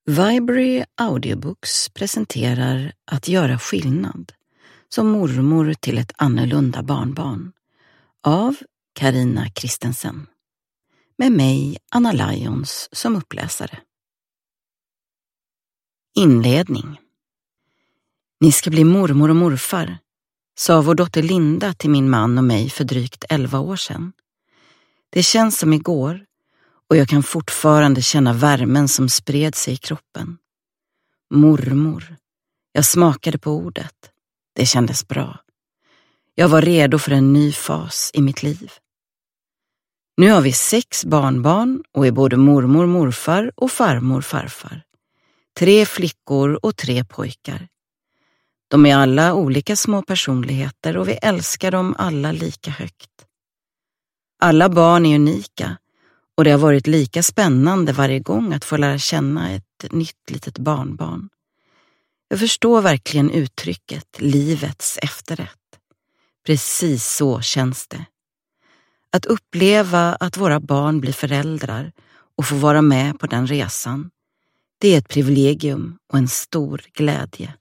Viberary Audiobooks presenterar Att göra skillnad som mormor till ett annorlunda barnbarn av Carina Christensen. Med mig, Anna Lyons, som uppläsare. Inledning. Ni ska bli mormor och morfar, sa vår dotter Linda till min man och mig för drygt 11 år sedan. Det känns som igår och jag kan fortfarande känna värmen som spred sig i kroppen. Mormor. Jag smakade på ordet. Det kändes bra. Jag var redo för en ny fas i mitt liv. Nu har vi 6 barnbarn och är både mormor, morfar och farmor, farfar. 3 flickor och 3 pojkar. De är alla olika små personligheter och vi älskar dem alla lika högt. Alla barn är unika och det har varit lika spännande varje gång att få lära känna ett nytt litet barnbarn. Jag förstår verkligen uttrycket livets efterrätt. Precis så känns det. Att uppleva att våra barn blir föräldrar och få vara med på den resan, det är ett privilegium och en stor glädje.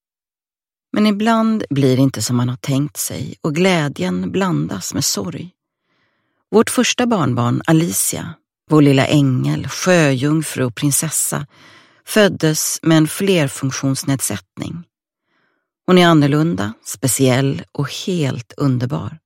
Men ibland blir det inte som man har tänkt sig och glädjen blandas med sorg. Vårt första barnbarn, Alicia, vår lilla ängel, sjöjungfru och prinsessa, föddes med en flerfunktionsnedsättning. Hon är annorlunda, speciell och helt underbar.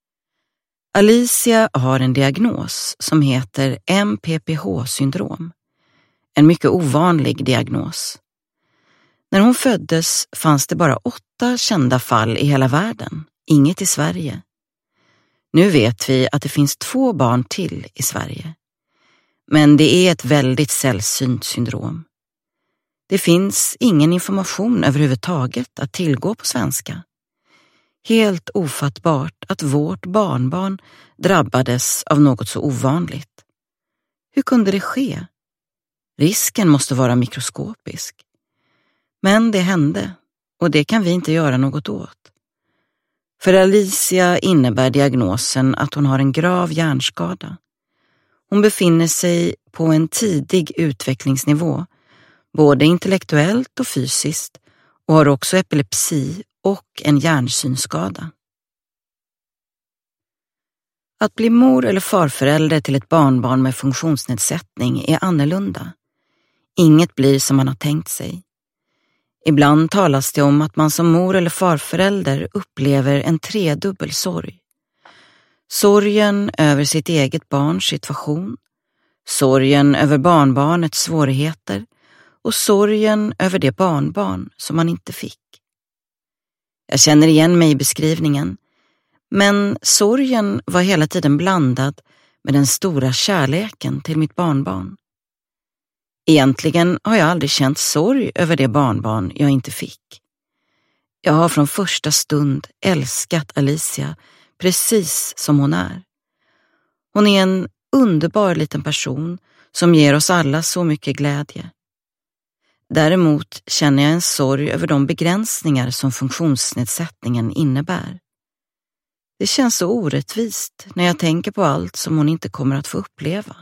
Alicia har en diagnos som heter MPPH-syndrom. En mycket ovanlig diagnos. När hon föddes fanns det bara 8 kända fall i hela världen, inget i Sverige. Nu vet vi att det finns 2 barn till i Sverige. Men det är ett väldigt sällsynt syndrom. Det finns ingen information överhuvudtaget att tillgå på svenska. Helt ofattbart att vårt barnbarn drabbades av något så ovanligt. Hur kunde det ske? Risken måste vara mikroskopisk. Men det hände och det kan vi inte göra något åt. För Alicia innebär diagnosen att hon har en grav hjärnskada. Hon befinner sig på en tidig utvecklingsnivå, både intellektuellt och fysiskt, och har också epilepsi och en hjärnsynskada. Att bli mor eller farförälder till ett barnbarn med funktionsnedsättning är annorlunda. Inget blir som man har tänkt sig. Ibland talas det om att man som mor eller farförälder upplever en 3-dubbel sorg. Sorgen över sitt eget barns situation, sorgen över barnbarnets svårigheter och sorgen över det barnbarn som man inte fick. Jag känner igen mig i beskrivningen, men sorgen var hela tiden blandad med den stora kärleken till mitt barnbarn. Egentligen har jag aldrig känt sorg över det barnbarn jag inte fick. Jag har från första stund älskat Alicia precis som hon är. Hon är en underbar liten person som ger oss alla så mycket glädje. Däremot känner jag en sorg över de begränsningar som funktionsnedsättningen innebär. Det känns så orättvist när jag tänker på allt som hon inte kommer att få uppleva.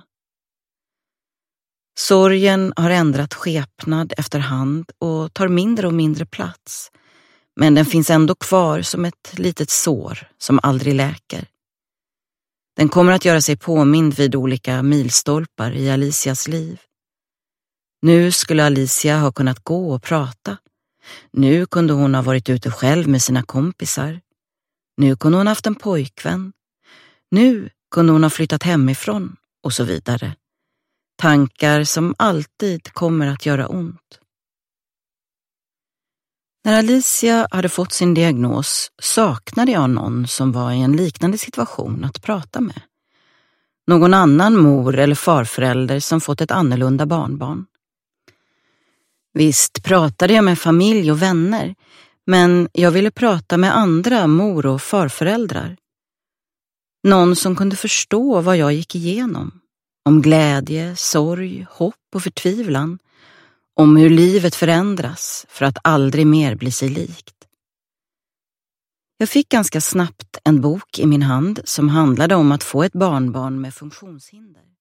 Sorgen har ändrat skepnad efterhand och tar mindre och mindre plats. Men den finns ändå kvar som ett litet sår som aldrig läker. Den kommer att göra sig påmind vid olika milstolpar i Alicias liv. Nu skulle Alicia ha kunnat gå och prata. Nu kunde hon ha varit ute själv med sina kompisar. Nu kunde hon haft en pojkvän. Nu kunde hon ha flyttat hemifrån och så vidare. Tankar som alltid kommer att göra ont. När Alicia hade fått sin diagnos saknade jag någon som var i en liknande situation att prata med. Någon annan mor eller farförälder som fått ett annorlunda barnbarn. Visst pratade jag med familj och vänner, men jag ville prata med andra mor- och farföräldrar. Någon som kunde förstå vad jag gick igenom. Om glädje, sorg, hopp och förtvivlan. Om hur livet förändras för att aldrig mer bli sig likt. Jag fick ganska snabbt en bok i min hand som handlade om att få ett barnbarn med funktionshinder.